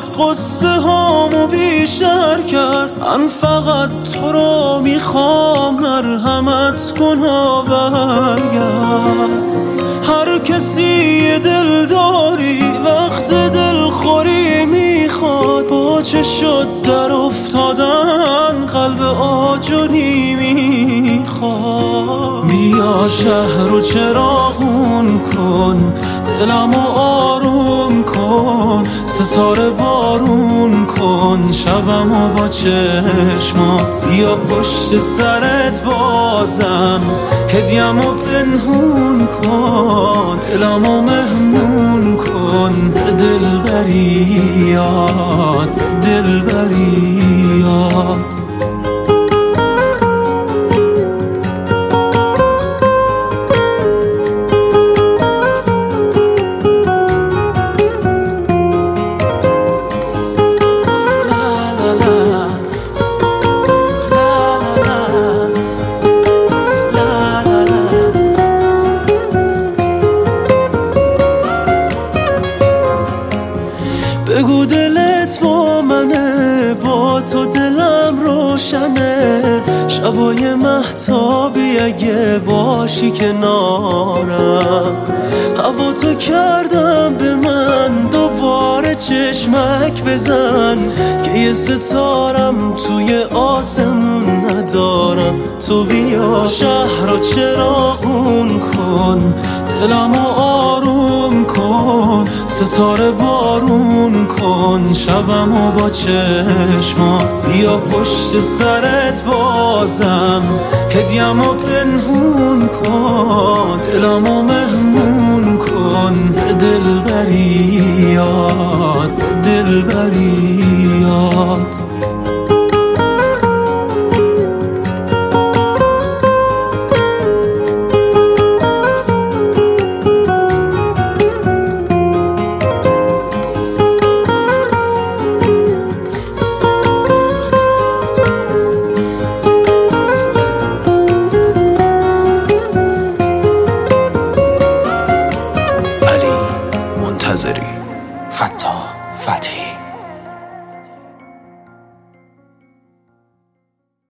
قصه هامو بیشتر کرد. من فقط تو رو میخوام، مرحمت کن و برگرد. هر کسی دل داری وقت دلخوری میخواد، با چه شد در افتادن قلب آجری میخواد. بیا شهر رو چراغون کن، دلمو آروم کن، ستاره بارون کن شبمو با چشمات. بیا پشت سرت بازم هدیه‌مو پنهون کن، دلمو مهمون کن به دلبریات، دلبریات. بگو دلت با منه، با تو دلم روشنه. شبای مهتابی اگه باشی کنارم، هوا تو کردم به من، دوباره چشمک بزن که یه ستارم توی آسمون ندارم. تو بیا شهر رو چراغون کن، دلمو آروم کن، ستاره بارون کن شبمو با چشمات. بیا پشت سرت بازم هدیه‌مو پنهون کن، دلمو مهمون کن به دلبریات، دلبریات.